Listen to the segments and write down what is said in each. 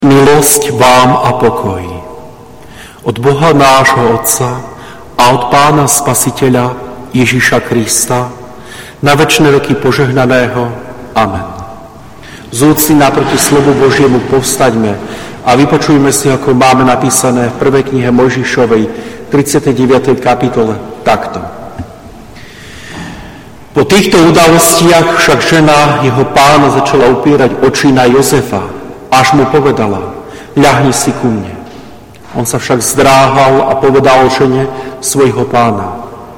Milosť vám a pokoj od Boha nášho Otca a od Pána Spasiteľa Ježiša Krista, na večné veky požehnaného. Amen. Z úcty naproti slovu Božiemu povstaňme a vypočujme si, ako máme napísané v prvej knihe Mojžišovej, 39. kapitole, takto. Po týchto udalostiach však žena jeho pána začala upierať oči na Jozefa, až mu povedala: ľahni si ku mne. On sa však zdráhal a povedal žene svojho pána: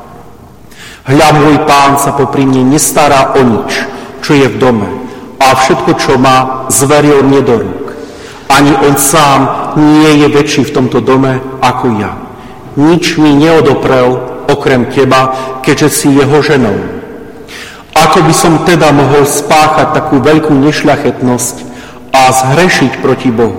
hľa, môj pán sa popri mne nestará o nič, čo je v dome, a všetko, čo má, zveril mne do rúk. Ani on sám nie je väčší v tomto dome ako ja. Nič mi neodoprel okrem teba, keďže si jeho ženou. Ako by som teda mohol spáchať takú veľkú nešľachetnosť a zhrešiť proti Bohu?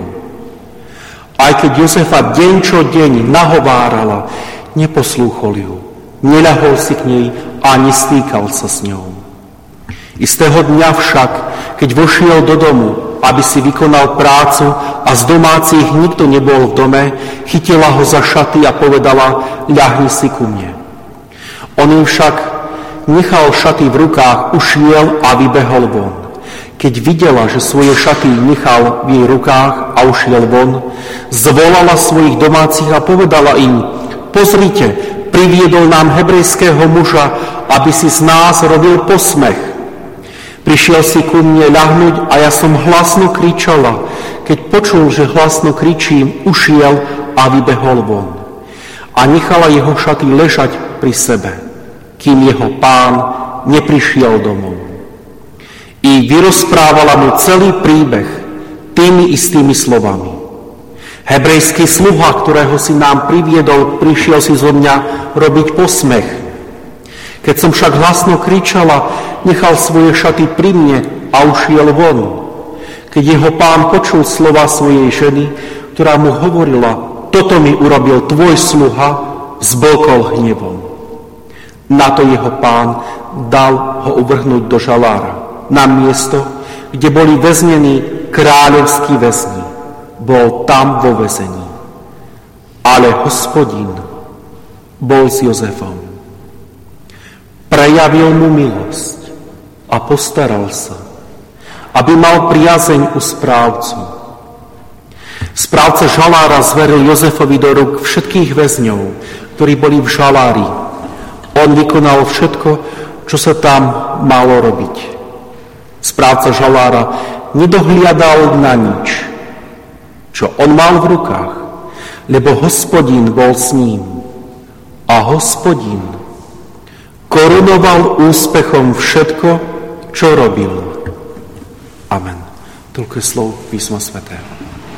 Aj keď Jozefa deň čo deň nahovárala, neposlúchol ju, neľahol si k nej a nestýkal sa s ňou. Istého dňa však, keď vošiel do domu, aby si vykonal prácu a z domácich nikto nebol v dome, chytila ho za šaty a povedala: ľahni si ku mne. On im však nechal šaty v rukách, ušiel a vybehol von. Keď videla, že svoje šaty nechal v jej rukách a ušiel von, zvolala svojich domácich a povedala im: pozrite, priviedol nám hebrejského muža, aby si z nás robil posmech. Prišiel si ku mne ľahnuť a ja som hlasno kričala. Keď počul, že hlasno kričím, ušiel a vybehol von. A nechala jeho šaty ležať pri sebe, kým jeho pán neprišiel domov. I vyrozprávala mu celý príbeh tými istými slovami. Hebrejský sluha, ktorého si nám priviedol, prišiel si zo mňa robiť posmech. Keď som však hlasno kričala, nechal svoje šaty pri mne a ušiel von. Keď jeho pán počul slova svojej ženy, ktorá mu hovorila: toto mi urobil tvoj sluha, zblkol hnevom. Na to jeho pán dal ho uvrhnúť do žalára, na miesto, kde boli väznení kráľovskí väzni. Bol tam vo väzení. Ale Hospodin bol s Jozefom. Prejavil mu milosť a postaral sa, aby mal priazeň u správcu. Správca žalára zveril Jozefovi do rúk všetkých väzňov, ktorí boli v žalári. On vykonal všetko, čo sa tam malo robiť. Správca žalára nedohliadal na nič, čo on mal v rukách, lebo Hospodin bol s ním. A Hospodin korunoval úspechom všetko, čo robil. Amen. Toľko je slov písma svätého.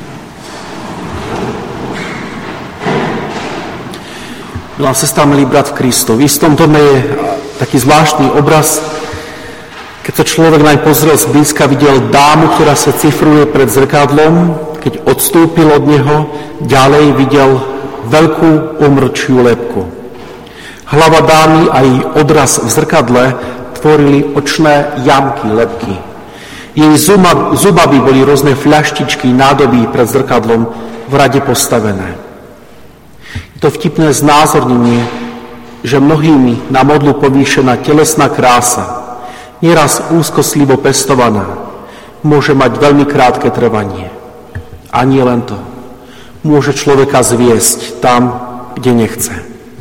Milá sestra, milý brat v Kristu, v istom dome je taký zvláštny obraz. Keď sa človek naň pozrel zblízka, videl dámu, ktorá sa cifruje pred zrkadlom. Keď odstúpil od neho, ďalej videl veľkú umrčiu lebku. Hlava dámy a jej odraz v zrkadle tvorili očné jamky lebky. Jej zubami boli rôzne fľaštičky, nádoby pred zrkadlom v rade postavené. Je to vtipné znázornenie, že mnohými na modlu povýšená telesná krása, nieraz úzkostlivo pestovaná, môže mať veľmi krátke trvanie. A nie len to. Môže človeka zviesť tam, kde nechce.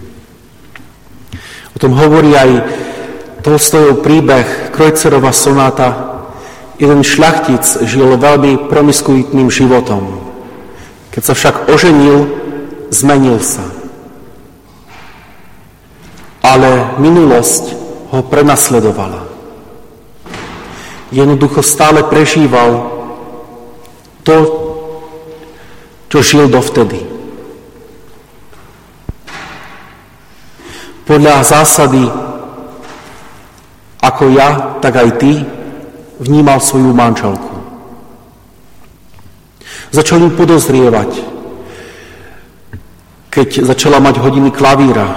O tom hovorí aj Tolstojov príbeh Kreutzerova sonáta. Jeden šľachtic žil veľmi promiskuitným životom. Keď sa však oženil, zmenil sa. Ale minulosť ho prenasledovala. Jednoducho stále prežíval to, čo žil dovtedy. Podľa zásady ako ja, tak aj ty vnímal svoju manželku. Začal ju podozrievať, keď začala mať hodiny klavíra,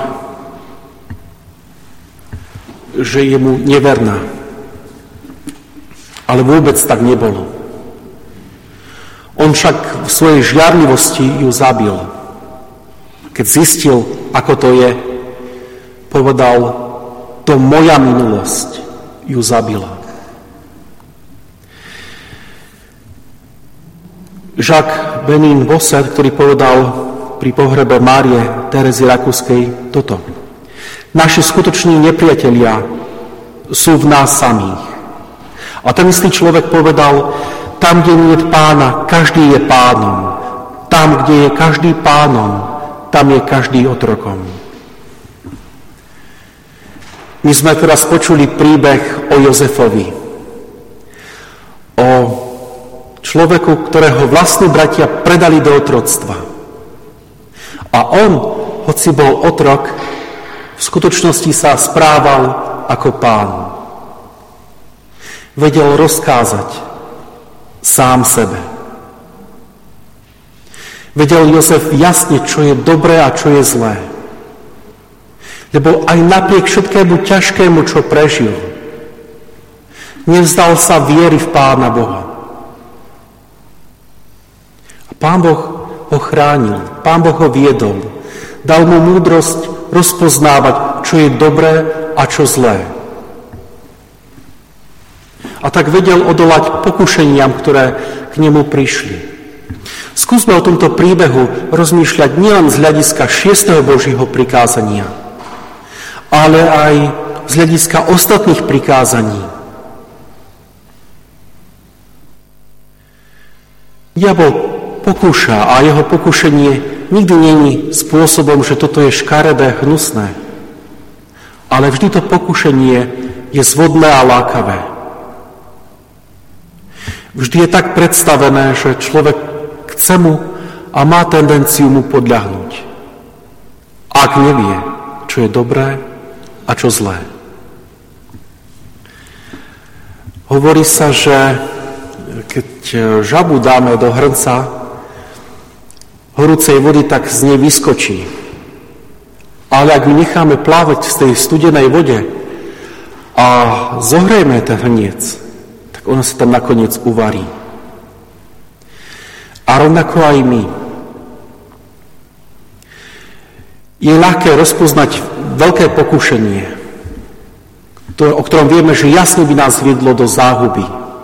že je mu neverná. Ale vôbec tak nebolo. On On však v svojej žiarlivosti ju zabil. Keď zistil, ako to je, povedal, to moja minulosť ju zabila. Jacques Benin Bossert, ktorý povedal pri pohrebe Márie Terezy Rakúskej toto. Naši skutoční nepriatelia sú v nás samých. A ten istý človek povedal, tam, kde nie je pána, každý je pánom. Tam, kde je každý pánom, tam je každý otrokom. My sme teraz počuli príbeh o Jozefovi. O človeku, ktorého vlastní bratia predali do otroctva. A on, hoci bol otrok, v skutočnosti sa správal ako pán. Vedel rozkázať sám sebe. Vedel Jozef jasne, čo je dobré a čo je zlé. Lebo aj napriek všetkému ťažkému, čo prežil, nevzdal sa viery v Pána Boha. A Pán Boh ho chránil, Pán Boh ho viedol, dal mu múdrosť rozpoznávať, čo je dobré a čo zlé. A tak vedel odolať pokušeniam, ktoré k nemu prišli. Skúsme o tomto príbehu rozmýšľať nielen z hľadiska 6. Božieho prikázania, ale aj z hľadiska ostatných prikázaní. Diabol pokúša a jeho pokušenie nikdy není spôsobom, že toto je škaredé, hnusné. Ale vždy to pokušenie je zvodné a lákavé. Vždy je tak predstavené, že človek chce mu a má tendenciu mu podľahnuť. Ak nevie, čo je dobré a čo zlé. Hovorí sa, že keď žabu dáme do hrnca horúcej vody, tak z nej vyskočí. Ale ak ju necháme plávať v tej studenej vode a zohrejme ten hrniec, tak ona sa tam nakoniec uvarí. A rovnako aj my. Je ľahké rozpoznať veľké pokušenie, o ktorom vieme, že jasne by nás viedlo do záhuby.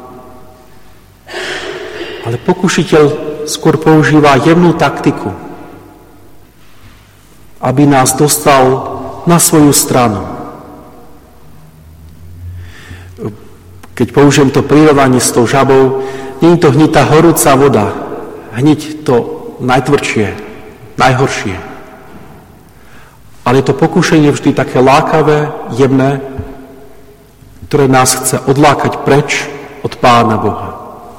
Ale pokušiteľ skôr používa jemnú taktiku, aby nás dostal na svoju stranu. Keď použijem to prirovnanie s tou žabou, nie je to hneď tá horúca voda, hneď to najtvrdšie, najhoršie. Ale je to pokušenie vždy také lákavé, jemné, ktoré nás chce odlákať preč od Pána Boha.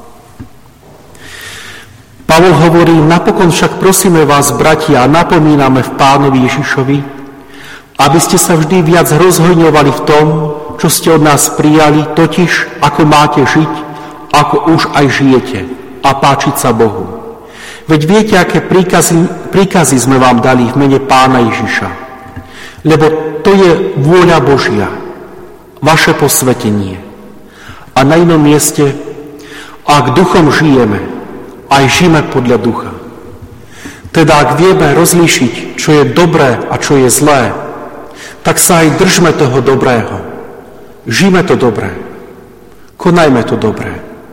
Pavol hovorí, napokon však prosíme vás, bratia, a napomíname v Pánovi Ježišovi, aby ste sa vždy viac rozhojňovali v tom, čo ste od nás prijali, totiž ako máte žiť, ako už aj žijete a páčiť sa Bohu. Veď viete, aké príkazy sme vám dali v mene Pána Ježiša. Lebo to je vôľa Božia, vaše posvetenie. A na inom mieste, ak duchom žijeme, aj žijeme podľa ducha. Teda ak vieme rozlíšiť, čo je dobré a čo je zlé, tak sa aj držme toho dobrého. Žijme to dobré. Konajme to dobré.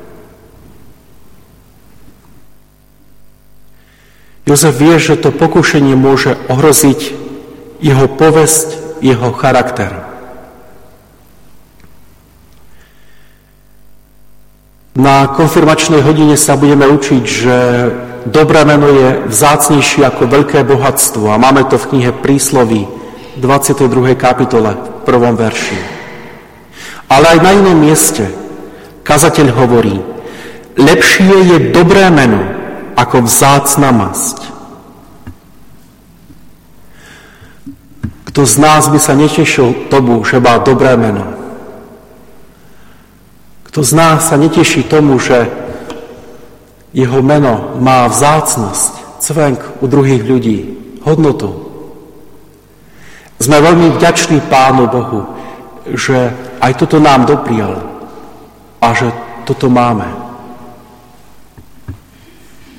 Jozef vie, že to pokušenie môže ohroziť jeho povesť, jeho charakter. Na konfirmačnej hodine sa budeme učiť, že dobré meno je vzácnejšie ako veľké bohatstvo. A máme to v knihe Prísloví, 22. kapitole, v 1. verši. Ale aj na inom mieste kazateľ hovorí, lepšie je dobré meno ako vzácna masť. Kto z nás by sa netešil tomu, že má dobré meno? Kto z nás sa neteší tomu, že jeho meno má vzácnosť, cvenk u druhých ľudí, hodnotu? Sme veľmi vďační Pánu Bohu, že aj toto nám doprial a že toto máme.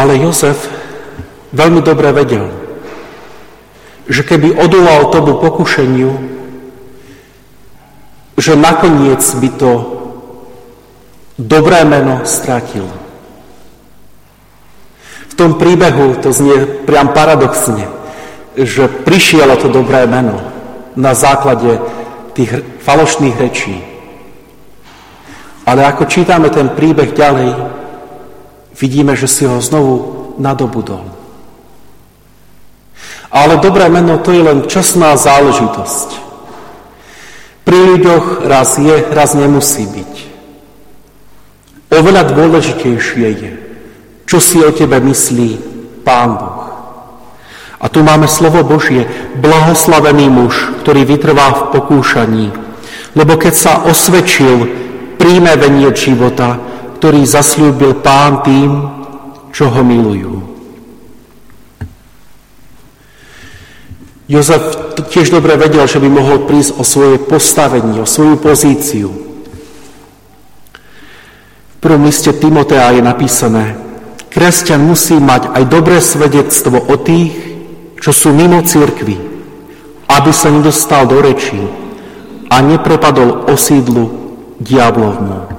Ale Jozef veľmi dobre vedel, že keby odolal tomu pokušeniu, že nakoniec by to dobré meno stratil. V tom príbehu to znie priam paradoxne, že prišielo to dobré meno na základe tých falošných rečí. Ale ako čítame ten príbeh ďalej, vidíme, že si ho znovu nadobudol. Ale dobré meno to je len časná záležitosť. Pri ľuďoch raz je, raz nemusí byť. Oveľa dôležitejšie je, čo si o tebe myslí Pán Boh. A tu máme slovo Božie, blahoslavený muž, ktorý vytrvá v pokúšaní, lebo keď sa osvedčil, príjme veniec života, ktorý zasľúbil Pán tým, čo ho milujú. Jozef tiež dobre vedel, že by mohol prísť o svoje postavenie, o svoju pozíciu. V prvom liste Timotea je napísané: kresťan musí mať aj dobré svedectvo o tých, čo sú mimo cirkvi, aby sa nedostal do rečí a neprepadol osídlu diablovmu.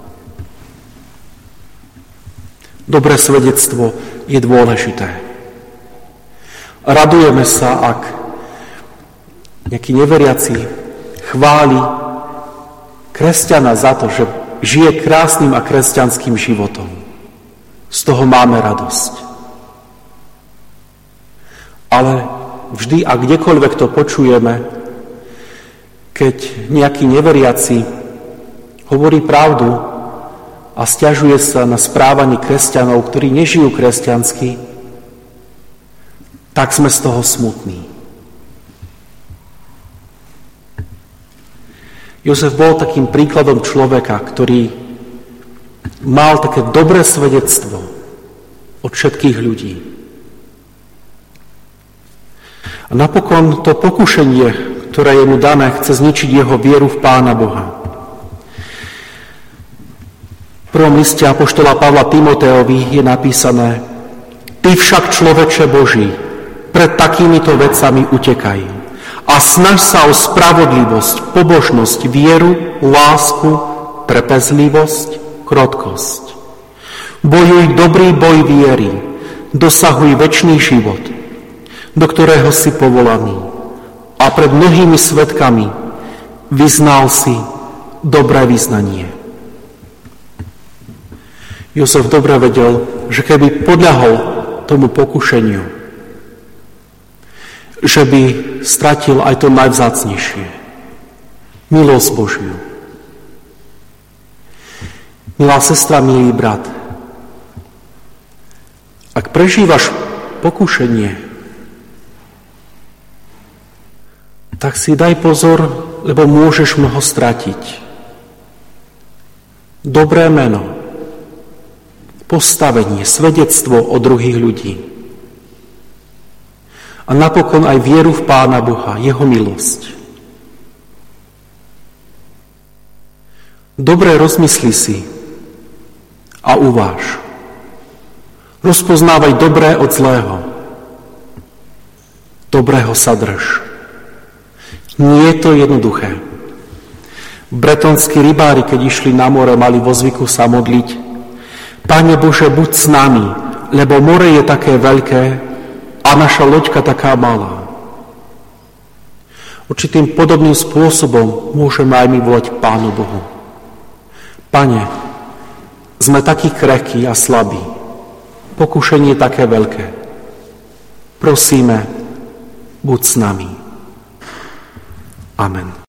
Dobré svedectvo je dôležité. Radujeme sa, ak nejaký neveriaci chváli kresťana za to, že žije krásnym a kresťanským životom. Z toho máme radosť. Ale vždy a kdekoľvek to počujeme, keď nejaký neveriaci hovorí pravdu a sťažuje sa na správanie kresťanov, ktorí nežijú kresťansky, tak sme z toho smutní. Jozef bol takým príkladom človeka, ktorý mal také dobré svedectvo od všetkých ľudí. A napokon to pokušenie, ktoré je mu dané, chce zničiť jeho vieru v Pána Boha. V prvom liste apoštola Pavla Timoteovi je napísané: Ty však, človeče Boží, pred takýmito vecami utekaj a snaž sa o spravodlivosť, pobožnosť, vieru, lásku, trpezlivosť, krotkosť. Bojuj dobrý boj viery, dosahuj večný život, do ktorého si povolaný, a pred mnohými svedkami vyznal si dobré vyznanie. Jozef dobre vedel, že keby podľahol tomu pokušeniu, že by stratil aj to najvzácnejšie. Milosť Božiu. Milá sestra, milý brat, ak prežívaš pokušenie, tak si daj pozor, lebo môžeš ho stratiť. Dobré meno, postavenie, svedectvo o druhých ľudí. A napokon aj vieru v Pána Boha, jeho milosť. Dobre rozmysli si a uváž. Rozpoznávaj dobré od zlého. Dobrého sa drž. Nie je to jednoduché. Bretonskí rybári, keď išli na more, mali vo zvyku sa modliť: Pane Bože, buď s nami, lebo more je také veľké a naša loďka taká malá. Určitým podobným spôsobom môžeme aj my volať Pánu Bohu: Pane, sme takí krehkí a slabí. Pokušenie je také veľké. Prosíme, buď s nami. Amen.